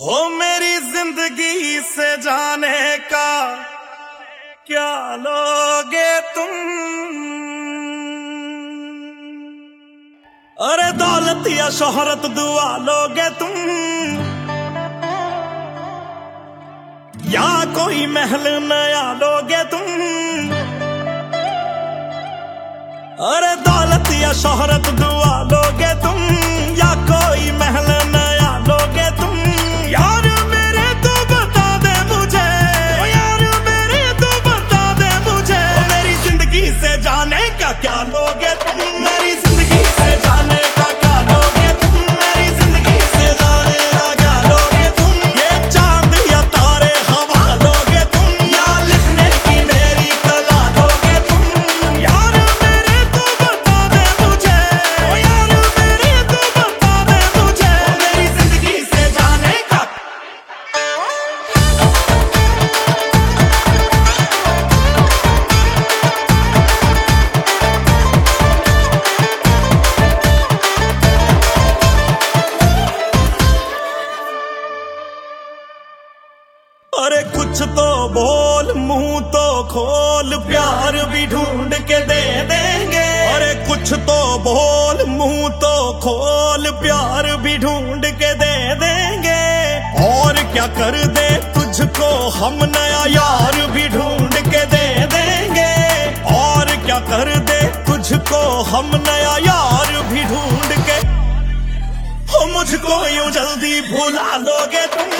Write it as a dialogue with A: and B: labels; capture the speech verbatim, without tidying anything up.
A: हो मेरी जिंदगी से जाने का क्या लोगे तुम। अरे दौलत या शोहरत दुआ लोगे तुम, या कोई महल नया लोगे तुम। अरे दौलत या शोहरत दुआ लोगे तुम, या कोई महल नया लोगे तुम। यार मेरे तो बता दे मुझे, ओ यार मेरे तो बता दे मुझे, ओ मेरी जिंदगी से जाने का क्या लोगे तुम। मेरी जिंदगी से जाने का क्या लोगे तुम, मेरी जिंदगी से जाने का क्या लोगे तुम। ये चांद या तारे हवा लोगे तुम, या लिखने की मेरी कला लोगे तुम। यार मेरे तो बता दे मुझे, ओ यार मेरे तो बता दे मुझे, ओ मेरी जिंदगी से जाने का। अरे कुछ तो बोल, मुंह तो खोल, प्यार भी ढूंढ के दे देंगे। अरे कुछ तो बोल, मुंह तो खोल, प्यार भी ढूंढ के दे देंगे। और क्या कर दे तुझको हम, नया यार भी ढूंढ के दे देंगे। और क्या कर दे तुझको हम, नया यार भी ढूंढ के। हो मुझको यूं जल्दी भुला लोगे तुम,